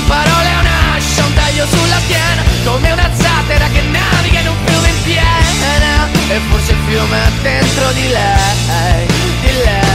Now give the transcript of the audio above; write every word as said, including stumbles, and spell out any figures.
parole un'ascia, un taglio sulla schiena, come una zattera che naviga in un fiume in piena. E forse il fiume è dentro di lei, di lei.